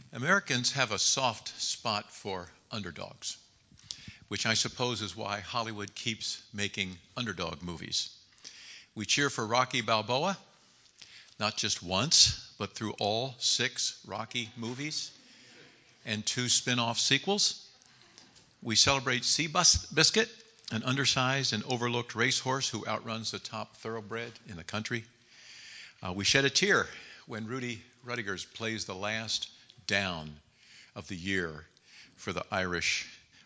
Americans have a soft spot for underdogs, which I suppose is why Hollywood keeps making underdog movies. We cheer for Rocky Balboa, not just once, but through all 6 Rocky movies and 2 spin-off sequels. We celebrate Seabiscuit, an undersized and overlooked racehorse who outruns the top thoroughbred in the country. We shed a tear when Rudy Rudigers plays the last down of the year for the Irish,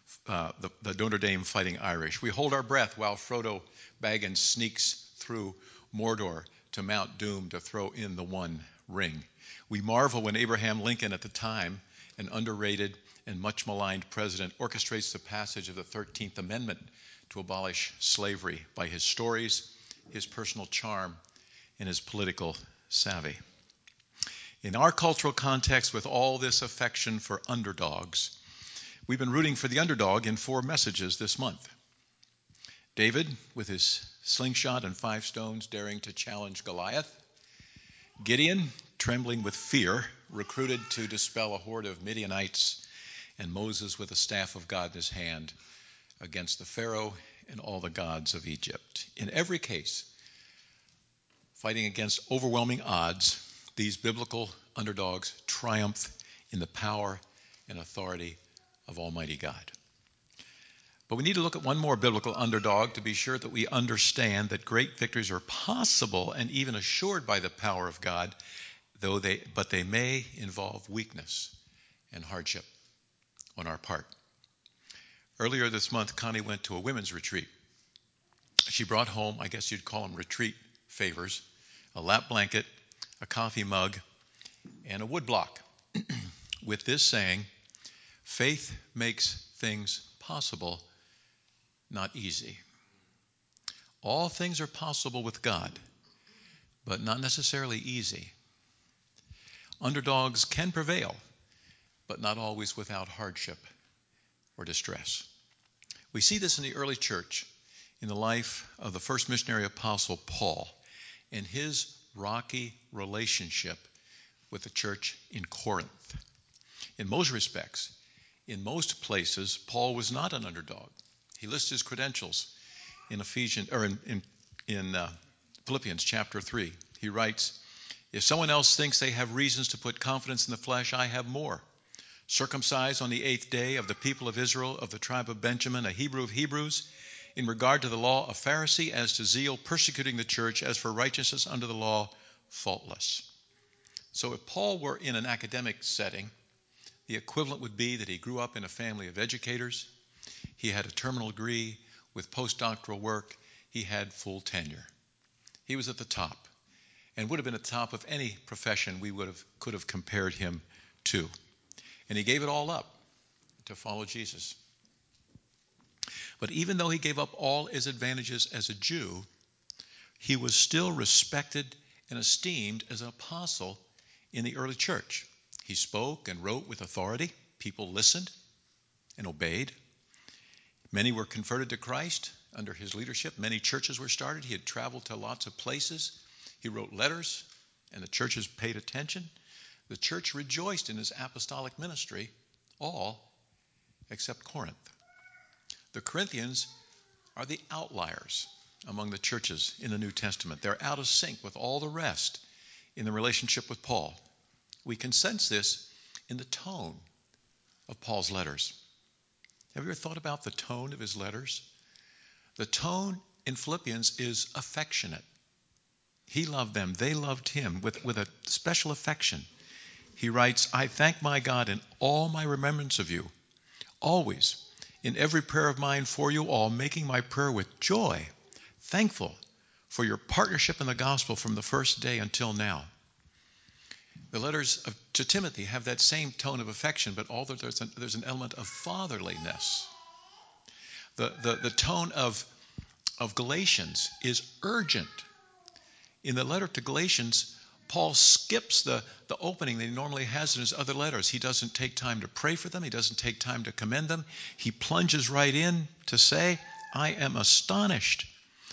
the Notre Dame Fighting Irish. We hold our breath while Frodo Baggins sneaks through Mordor to Mount Doom to throw in the One Ring. We marvel when Abraham Lincoln, at the time an underrated and much maligned president, orchestrates the passage of the 13th Amendment to abolish slavery by his stories, his personal charm, and his political savvy. In our cultural context, with all this affection for underdogs, we've been rooting for the underdog in 4 messages this month. David, with his slingshot and 5 stones, daring to challenge Goliath. Gideon, trembling with fear, recruited to dispel a horde of Midianites. And Moses, with the staff of God in his hand, against the Pharaoh and all the gods of Egypt. In every case, fighting against overwhelming odds, these biblical underdogs triumph in the power and authority of Almighty God. But we need to look at one more biblical underdog to be sure that we understand that great victories are possible and even assured by the power of God, but they may involve weakness and hardship on our part. Earlier this month, Connie went to a women's retreat. She brought home, I guess you'd call them retreat favors, a lap blanket, a coffee mug, and a wood block with this saying, "Faith makes things possible, not easy." All things are possible with God, but not necessarily easy. Underdogs can prevail, but not always without hardship or distress. We see this in the early church, in the life of the first missionary apostle, Paul, and his rocky relationship with the church in Corinth. In most respects, in most places, Paul was not an underdog. He lists his credentials in Philippians chapter 3. He writes, "If someone else thinks they have reasons to put confidence in the flesh, I have more. Circumcised on the 8th day, of the people of Israel, of the tribe of Benjamin, a Hebrew of Hebrews, in regard to the law, a Pharisee, as to zeal, persecuting the church, as for righteousness under the law, faultless." So if Paul were in an academic setting, the equivalent would be that he grew up in a family of educators, he had a terminal degree with postdoctoral work, he had full tenure. He was at the top, and would have been at the top of any profession we could have compared him to. And he gave it all up to follow Jesus. But even though he gave up all his advantages as a Jew, he was still respected and esteemed as an apostle in the early church. He spoke and wrote with authority. People listened and obeyed. Many were converted to Christ under his leadership. Many churches were started. He had traveled to lots of places. He wrote letters, and the churches paid attention. The church rejoiced in his apostolic ministry, all except Corinth. The Corinthians are the outliers among the churches in the New Testament. They're out of sync with all the rest in the relationship with Paul. We can sense this in the tone of Paul's letters. Have you ever thought about the tone of his letters? The tone in Philippians is affectionate. He loved them. They loved him with a special affection. He writes, "I thank my God in all my remembrance of you, always, in every prayer of mine for you all, making my prayer with joy, thankful for your partnership in the gospel from the first day until now." The letters to Timothy have that same tone of affection, but although there's an element of fatherliness. The tone of Galatians is urgent. In the letter to Galatians, Paul skips the opening that he normally has in his other letters. He doesn't take time to pray for them. He doesn't take time to commend them. He plunges right in to say, "I am astonished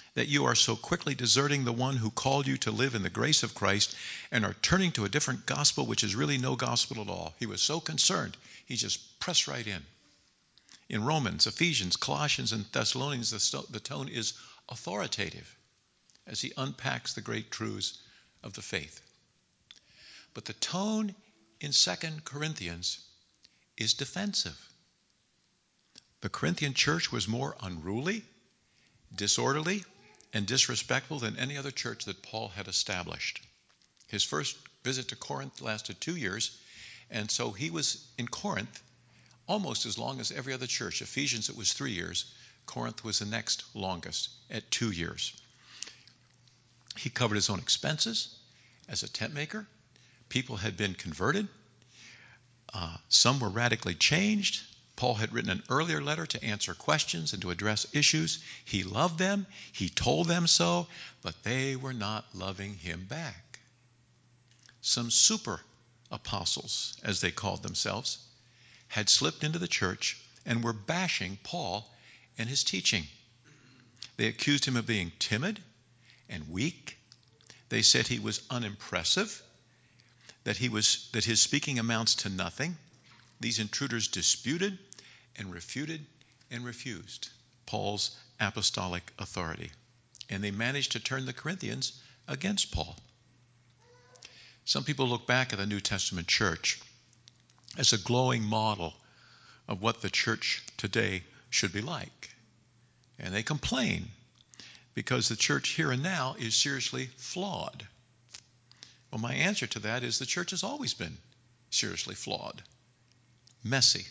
that you are so quickly deserting the one who called you to live in the grace of Christ and are turning to a different gospel, which is really no gospel at all. He was so concerned, he just pressed right in. In Romans, Ephesians, Colossians, and Thessalonians, the tone is authoritative as he unpacks the great truths of the faith. But the tone in 2 Corinthians is defensive. The Corinthian church was more unruly, disorderly, and disrespectful than any other church that Paul had established. His first visit to Corinth lasted 2 years, and so he was in Corinth almost as long as every other church. Ephesians, it was 3 years. Corinth was the next longest at 2 years. He covered his own expenses as a tent maker. People had been converted. Some were radically changed. Paul had written an earlier letter to answer questions and to address issues. He loved them. He told them so, but they were not loving him back. Some super apostles, as they called themselves, had slipped into the church and were bashing Paul and his teaching. They accused him of being timid and weak. They said he was unimpressive, that his speaking amounts to nothing. These intruders disputed and refuted and refused Paul's apostolic authority. And they managed to turn the Corinthians against Paul. Some people look back at the New Testament church as a glowing model of what the church today should be like. And they complain because the church here and now is seriously flawed. Well, my answer to that is the church has always been seriously flawed, messy.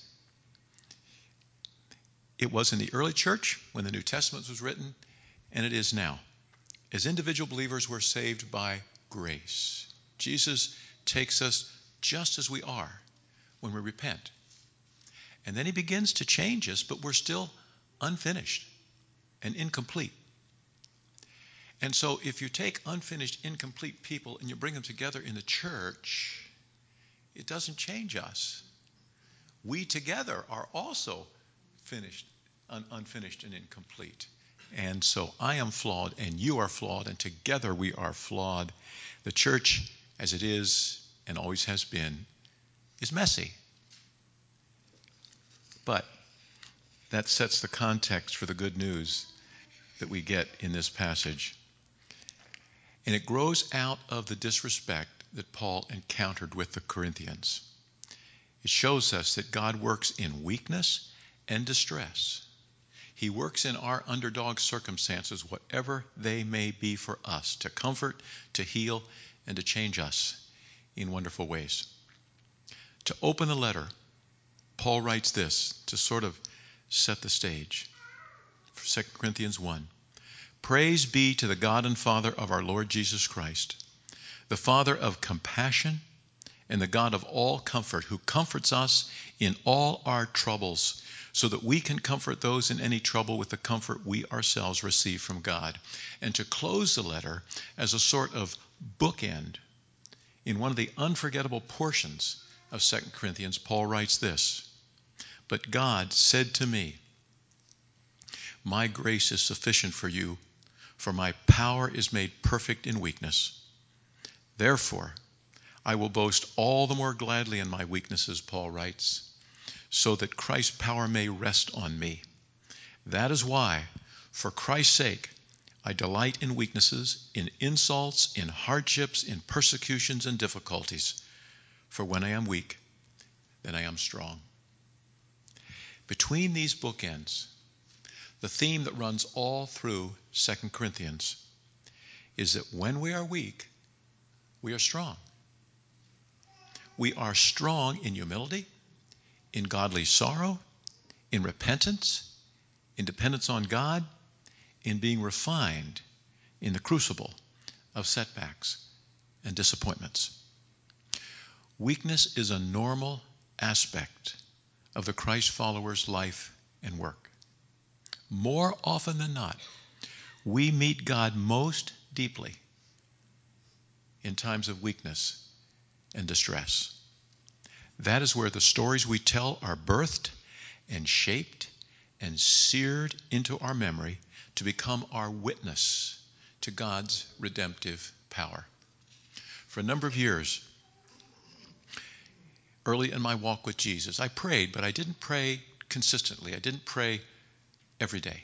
It was in the early church when the New Testament was written, and it is now. As individual believers, we're saved by grace. Jesus takes us just as we are when we repent. And then he begins to change us, but we're still unfinished and incomplete. And so if you take unfinished, incomplete people and you bring them together in the church, it doesn't change us. We together are also unfinished and incomplete. And so I am flawed and you are flawed and together we are flawed. The church, as it is and always has been, is messy. But that sets the context for the good news that we get in this passage. And it grows out of the disrespect that Paul encountered with the Corinthians. It shows us that God works in weakness and distress. He works in our underdog circumstances, whatever they may be for us, to comfort, to heal, and to change us in wonderful ways. To open the letter, Paul writes this to sort of set the stage. 2 Corinthians 1. Praise be to the God and Father of our Lord Jesus Christ, the Father of compassion and the God of all comfort, who comforts us in all our troubles, so that we can comfort those in any trouble with the comfort we ourselves receive from God. And to close the letter as a sort of bookend, in one of the unforgettable portions of 2 Corinthians, Paul writes this: But God said to me, my grace is sufficient for you, for my power is made perfect in weakness. Therefore, I will boast all the more gladly in my weaknesses, Paul writes, so that Christ's power may rest on me. That is why, for Christ's sake, I delight in weaknesses, in insults, in hardships, in persecutions and difficulties. For when I am weak, then I am strong. Between these bookends, the theme that runs all through 2 Corinthians is that when we are weak, we are strong. We are strong in humility, in godly sorrow, in repentance, in dependence on God, in being refined in the crucible of setbacks and disappointments. Weakness is a normal aspect of the Christ follower's life and work. More often than not, we meet God most deeply in times of weakness and distress. That is where the stories we tell are birthed and shaped and seared into our memory to become our witness to God's redemptive power. For a number of years, early in my walk with Jesus, I prayed, but I didn't pray consistently. I didn't pray every day.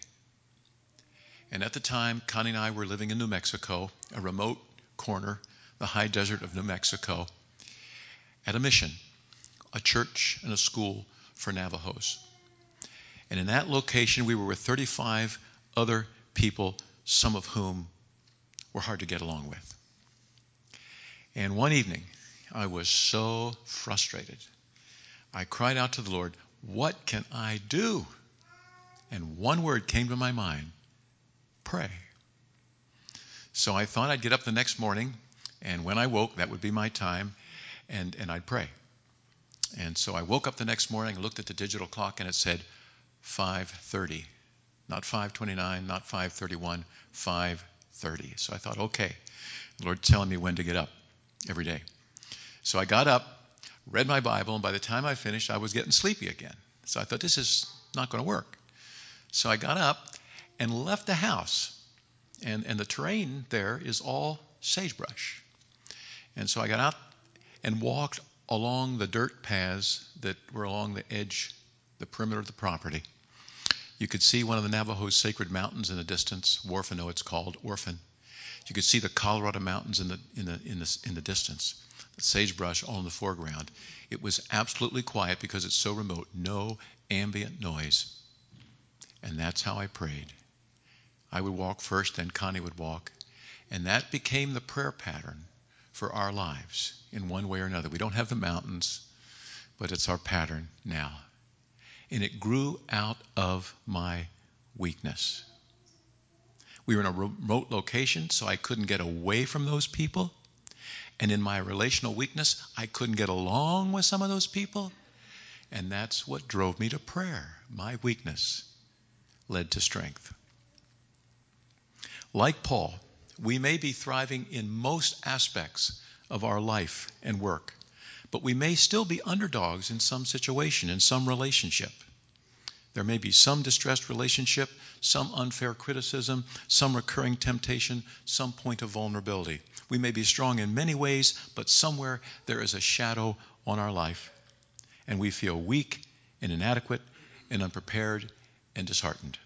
And at the time, Connie and I were living in New Mexico, a remote corner, the high desert of New Mexico, at a mission, a church and a school for Navajos. And in that location, we were with 35 other people, some of whom were hard to get along with. And one evening, I was so frustrated. I cried out to the Lord, "What can I do?" And one word came to my mind: pray. So I thought I'd get up the next morning, and when I woke, that would be my time, and I'd pray. And so I woke up the next morning, looked at the digital clock, and it said 5:30. Not 5:29, not 5:31, 5:30. So I thought, okay, the Lord's telling me when to get up every day. So I got up, read my Bible, and by the time I finished, I was getting sleepy again. So I thought, this is not going to work. So I got up and left the house. And the terrain there is all sagebrush. And so I got out and walked along the dirt paths that were along the edge, the perimeter of the property. You could see one of the Navajo's sacred mountains in the distance, Warfano it's called, Orphan. You could see the Colorado Mountains in the distance, the sagebrush all in the foreground. It was absolutely quiet because it's so remote, no ambient noise. And that's how I prayed. I would walk first, then Connie would walk. And that became the prayer pattern for our lives in one way or another. We don't have the mountains, but it's our pattern now. And it grew out of my weakness. We were in a remote location, so I couldn't get away from those people. And in my relational weakness, I couldn't get along with some of those people. And that's what drove me to prayer. My weakness led to strength. Like Paul, we may be thriving in most aspects of our life and work, but we may still be underdogs in some situation, in some relationship. There may be some distressed relationship, some unfair criticism, some recurring temptation, some point of vulnerability. We may be strong in many ways, but somewhere there is a shadow on our life, and we feel weak and inadequate and unprepared and disheartened.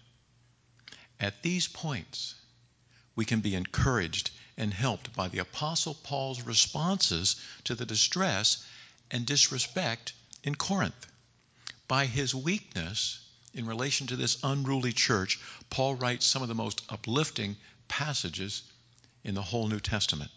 At these points, we can be encouraged and helped by the Apostle Paul's responses to the distress and disrespect in Corinth. By his weakness in relation to this unruly church, Paul writes some of the most uplifting passages in the whole New Testament.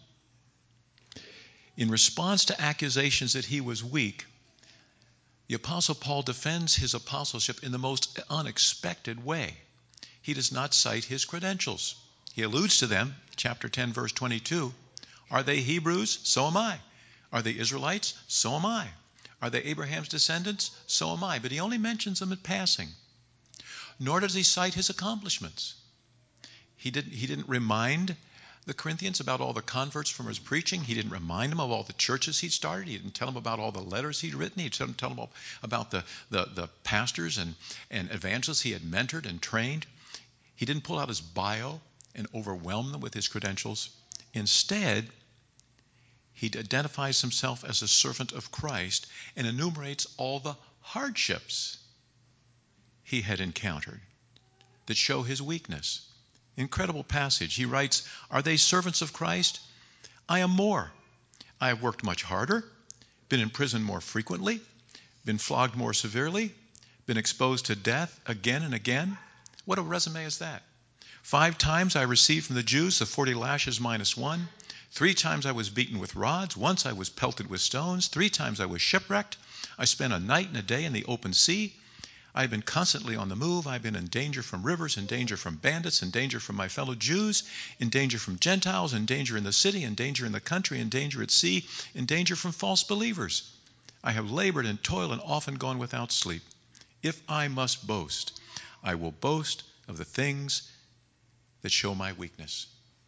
In response to accusations that he was weak, the Apostle Paul defends his apostleship in the most unexpected way. He does not cite his credentials. He alludes to them, chapter 10, verse 22. Are they Hebrews? So am I. Are they Israelites? So am I. Are they Abraham's descendants? So am I. But he only mentions them in passing. Nor does he cite his accomplishments. He didn't remind the Corinthians about all the converts from his preaching. He didn't remind them of all the churches he'd started. He didn't tell them about all the letters he'd written. He didn't tell them about the pastors and evangelists he had mentored and trained. He didn't pull out his bio and overwhelm them with his credentials. Instead, he identifies himself as a servant of Christ and enumerates all the hardships he had encountered that show his weakness. Incredible passage. He writes, are they servants of Christ? I am more. I have worked much harder, been in prison more frequently, been flogged more severely, been exposed to death again and again. What a resume is that? 5 times I received from the Jews the 40 lashes minus 1. 3 times I was beaten with rods. Once I was pelted with stones. 3 times I was shipwrecked. I spent a night and a day in the open sea. I've been constantly on the move. I've been in danger from rivers, in danger from bandits, in danger from my fellow Jews, in danger from Gentiles, in danger in the city, in danger in the country, in danger at sea, in danger from false believers. I have labored and toiled and often gone without sleep. If I must boast, I will boast of the things that show my weakness.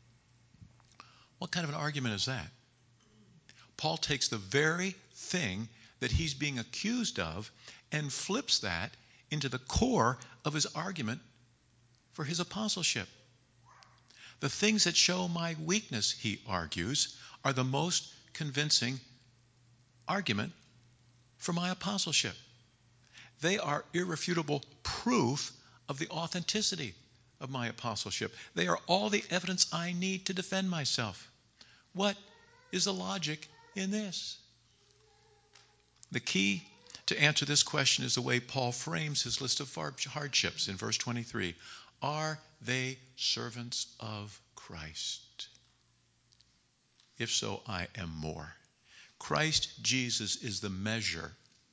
What kind of an argument is that? Paul takes the very thing that he's being accused of and flips that into the core of his argument for his apostleship. The things that show my weakness, he argues, are the most convincing argument for my apostleship. They are irrefutable proof of the authenticity of my apostleship. They are all the evidence I need to defend myself. What is the logic in this? The key to answer this question is the way Paul frames his list of hardships in verse 23. Are they servants of Christ? If so, I am more. Christ Jesus is the measure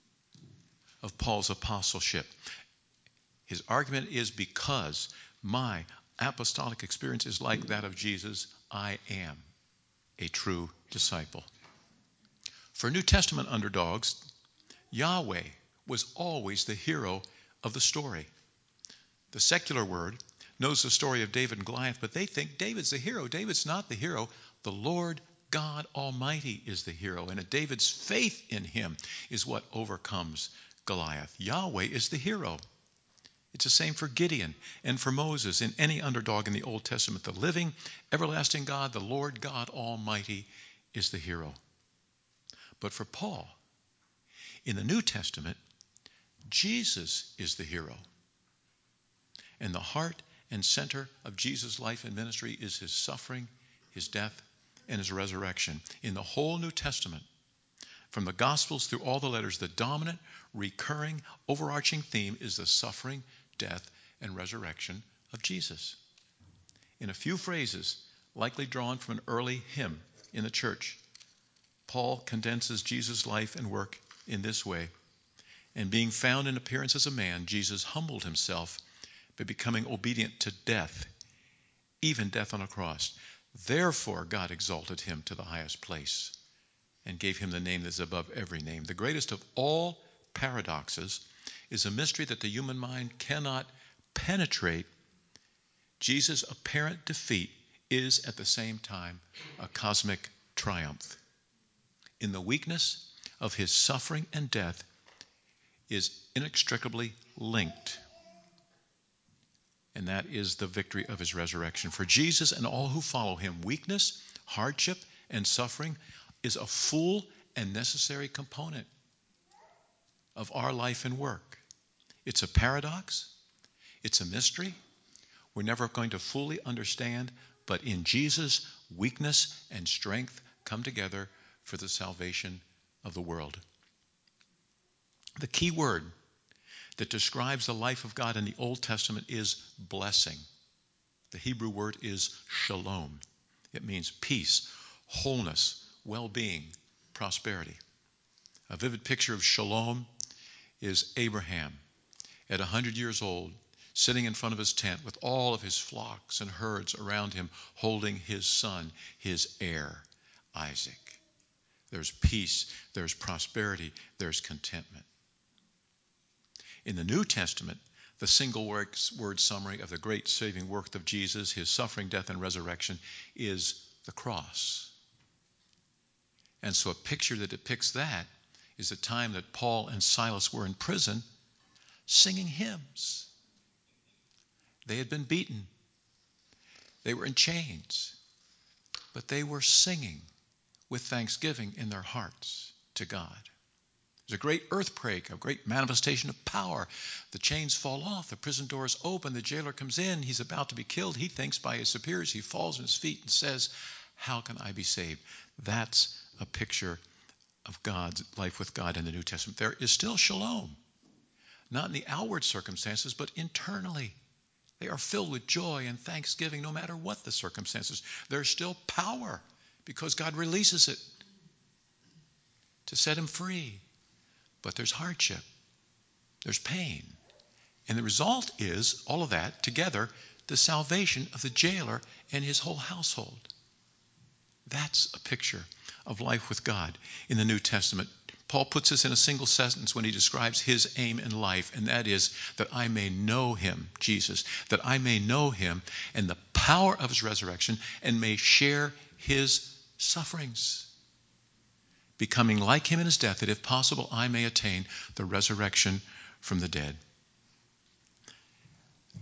of Paul's apostleship. His argument is because my apostolic experience is like that of Jesus, I am a true disciple. For New Testament underdogs, Yahweh was always the hero of the story. The secular world knows the story of David and Goliath, but they think David's the hero. David's not the hero. The Lord God Almighty is the hero, and David's faith in him is what overcomes Goliath. Yahweh is the hero. It's the same for Gideon and for Moses and any underdog in the Old Testament. The living, everlasting God, the Lord God Almighty, is the hero. But for Paul, in the New Testament, Jesus is the hero. And the heart and center of Jesus' life and ministry is his suffering, his death, and his resurrection. In the whole New Testament, from the Gospels through all the letters, the dominant, recurring, overarching theme is the suffering, death, and resurrection of Jesus. In a few phrases, likely drawn from an early hymn in the church, Paul condenses Jesus' life and work in this way. And being found in appearance as a man, Jesus humbled himself by becoming obedient to death, even death on a cross. Therefore, God exalted him to the highest place and gave him the name that is above every name. The greatest of all paradoxes is a mystery that the human mind cannot penetrate. Jesus' apparent defeat is at the same time a cosmic triumph. In the weakness of his suffering and death is inextricably linked, and that is the victory of his resurrection. For Jesus and all who follow him, weakness, hardship, and suffering is a full and necessary component of our life and work. It's a paradox. It's a mystery. We're never going to fully understand, but in Jesus, weakness and strength come together for the salvation of the world. The key word that describes the life of God in the Old Testament is blessing. The Hebrew word is shalom. It means peace, wholeness, well-being, prosperity. A vivid picture of shalom is Abraham at 100 years old, sitting in front of his tent with all of his flocks and herds around him, holding his son, his heir, Isaac. There's peace, there's prosperity, there's contentment. In the New Testament, the single word summary of the great saving work of Jesus, his suffering, death, and resurrection, is the cross. And so a picture that depicts that is the time that Paul and Silas were in prison singing hymns. They had been beaten. They were in chains. But they were singing with thanksgiving in their hearts to God. There's a great earthquake, a great manifestation of power. The chains fall off. The prison doors open. The jailer comes in. He's about to be killed. He thinks by his superiors. He falls on his feet and says, "How can I be saved?" That's a picture of God's life with God in the New Testament. There is still shalom, not in the outward circumstances, but internally. They are filled with joy and thanksgiving no matter what the circumstances. There's still power because God releases it to set him free. But there's hardship. There's pain. And the result is, all of that together, the salvation of the jailer and his whole household. That's a picture of life with God in the New Testament. Paul puts this in a single sentence when he describes his aim in life, and that is that I may know him, Jesus, that I may know him and the power of his resurrection and may share his sufferings, becoming like him in his death, that if possible I may attain the resurrection from the dead.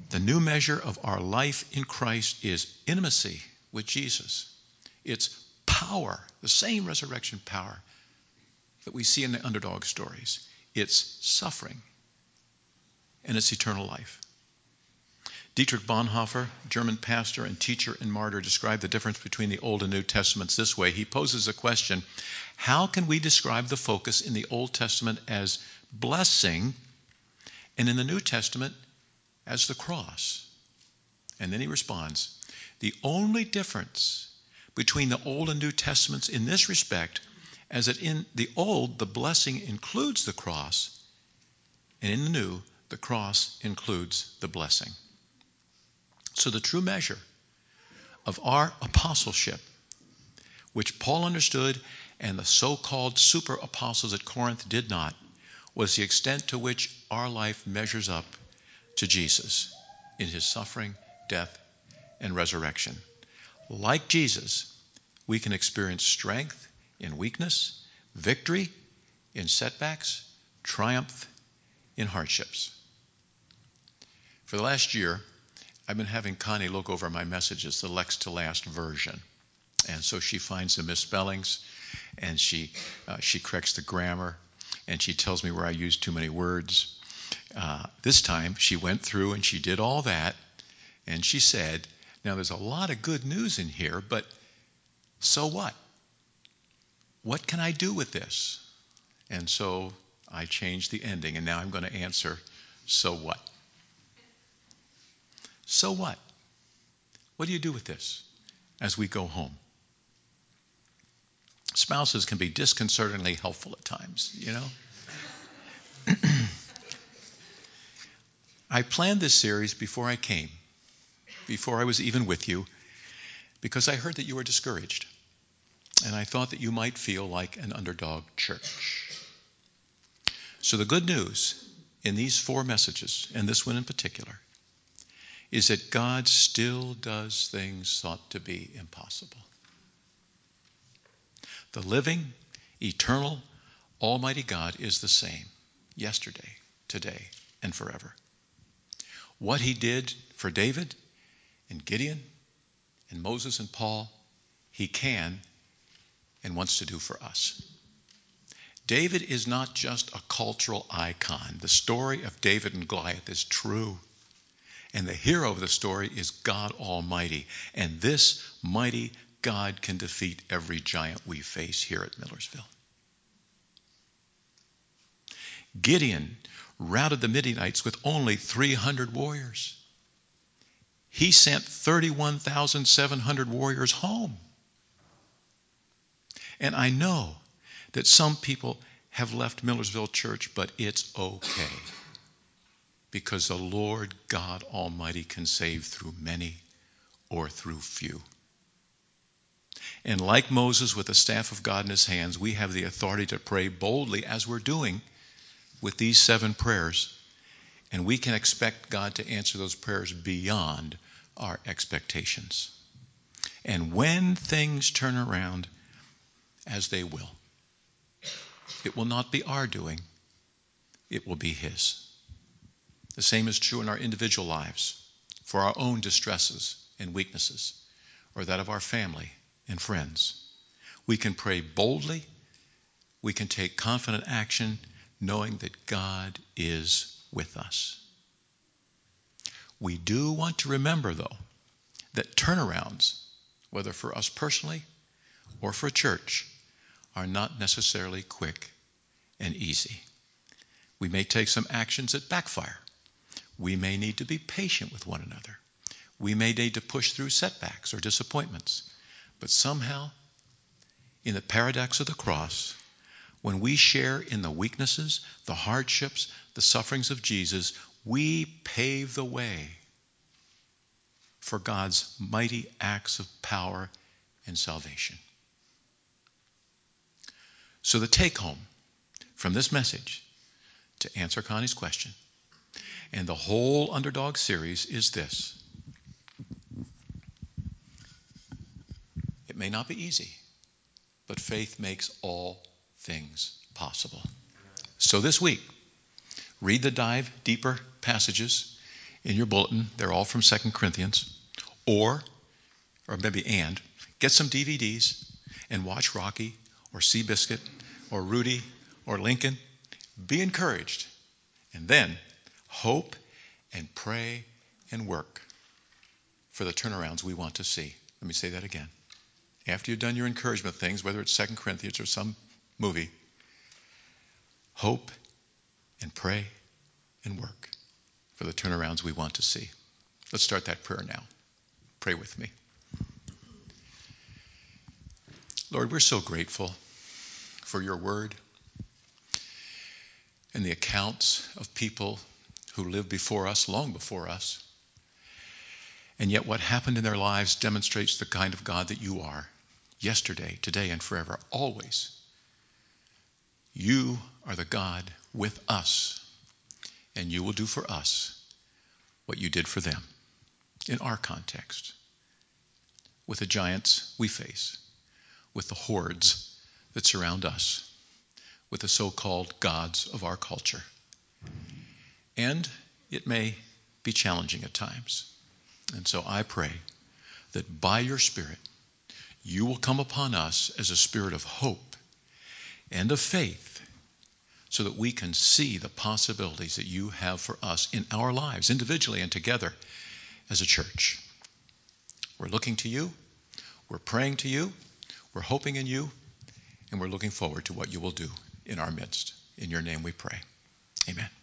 The new measure of our life in Christ is intimacy with Jesus. It's power, the same resurrection power that we see in the underdog stories. It's suffering, and it's eternal life. Dietrich Bonhoeffer, German pastor and teacher and martyr, described the difference between the Old and New Testaments this way. He poses a question: how can we describe the focus in the Old Testament as blessing and in the New Testament as the cross? And then he responds, the only difference between the Old and New Testaments in this respect is that in the Old, the blessing includes the cross, and in the New, the cross includes the blessing. So the true measure of our apostleship, which Paul understood and the so-called super apostles at Corinth did not, was the extent to which our life measures up to Jesus in his suffering, death, and resurrection. Like Jesus, we can experience strength in weakness, victory in setbacks, triumph in hardships. For the last year, I've been having Connie look over my messages, the Lex to Last version. And so she finds the misspellings, and she corrects the grammar, and she tells me where I use too many words. This time, she went through and she did all that, and she said, now there's a lot of good news in here, but so what? What can I do with this? And so I changed the ending, and now I'm going to answer, so what? So what? What do you do with this as we go home? Spouses can be disconcertingly helpful at times, you know? I planned this series before I came, before I was even with you, because I heard that you were discouraged, and I thought that you might feel like an underdog church. So the good news in these 4 messages, and this one in particular, is that God still does things thought to be impossible. The living, eternal, almighty God is the same yesterday, today, and forever. What he did for David and Gideon and Moses and Paul, he can and wants to do for us. David is not just a cultural icon. The story of David and Goliath is true. And the hero of the story is God Almighty. And this mighty God can defeat every giant we face here at Millersville. Gideon routed the Midianites with only 300 warriors. He sent 31,700 warriors home. And I know that some people have left Millersville Church, but it's okay. Because the Lord God Almighty can save through many or through few. And like Moses with the staff of God in his hands, we have the authority to pray boldly as we're doing with these 7 prayers. And we can expect God to answer those prayers beyond our expectations. And when things turn around, as they will, it will not be our doing, it will be his. The same is true in our individual lives, for our own distresses and weaknesses, or that of our family and friends. We can pray boldly, we can take confident action, knowing that God is with us. We do want to remember, though, that turnarounds, whether for us personally or for a church, are not necessarily quick and easy. We may take some actions that backfire. We may need to be patient with one another. We may need to push through setbacks or disappointments. But somehow, in the paradox of the cross, when we share in the weaknesses, the hardships, the sufferings of Jesus, we pave the way for God's mighty acts of power and salvation. So the take-home from this message, to answer Connie's question, and the whole Underdog series is this. It may not be easy, but faith makes all things possible. So this week, read the Dive Deeper passages in your bulletin. They're all from 2 Corinthians. Or maybe get some DVDs and watch Rocky or Seabiscuit or Rudy or Lincoln. Be encouraged. And then hope and pray and work for the turnarounds we want to see. Let me say that again. After you've done your encouragement things, whether it's 2 Corinthians or some movie, hope and pray and work for the turnarounds we want to see. Let's start that prayer now. Pray with me. Lord, we're so grateful for your word and the accounts of people who lived before us, long before us. And yet what happened in their lives demonstrates the kind of God that you are, yesterday, today, and forever, always. You are the God with us, and you will do for us what you did for them in our context, with the giants we face, with the hordes that surround us, with the so-called gods of our culture. And it may be challenging at times. And so I pray that by your Spirit, you will come upon us as a spirit of hope and of faith, so that we can see the possibilities that you have for us in our lives, individually and together as a church. We're looking to you, we're praying to you, we're hoping in you, and we're looking forward to what you will do in our midst. In your name we pray. Amen.